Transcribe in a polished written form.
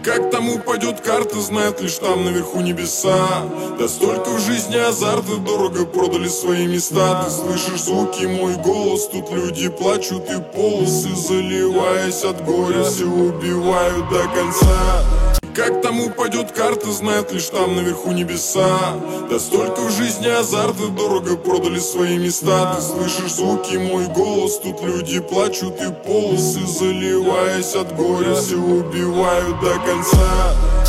Как там упадет карта, знает лишь там наверху небеса. Да столько в жизни азарта, дорого продали свои места. Ты слышишь звуки, мой голос, тут люди плачут и полосы, заливаясь от горя, все убивают до конца. Как там упадет карта, знает лишь там наверху небеса. Да столько в жизни азарта, дорого продали свои места. Ты слышишь звуки, мой голос, тут люди плачут и полосы, заливаясь от горя, все убивают до конца.